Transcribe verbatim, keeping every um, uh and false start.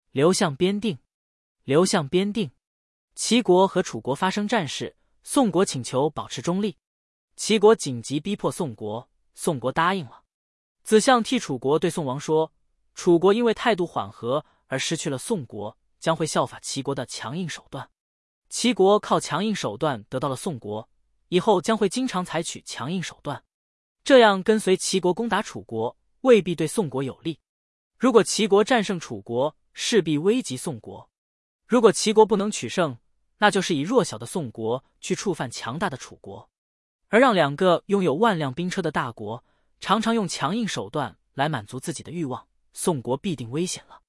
刘向边定。刘向边定。齐国和楚国发生战事，宋国请求保持中立，齐国紧急逼迫宋国，宋国答应了。子相替楚国对宋王说，楚国因为态度缓和而失去了宋国，将会效法齐国的强硬手段。齐国靠强硬手段得到了宋国，以后将会经常采取强硬手段，这样跟随齐国攻打楚国未必对宋国有利。如果齐国战胜楚国，势必危及宋国；如果齐国不能取胜，那就是以弱小的宋国去触犯强大的楚国，而让两个拥有万辆兵车的大国常常用强硬手段来满足自己的欲望，宋国必定危险了。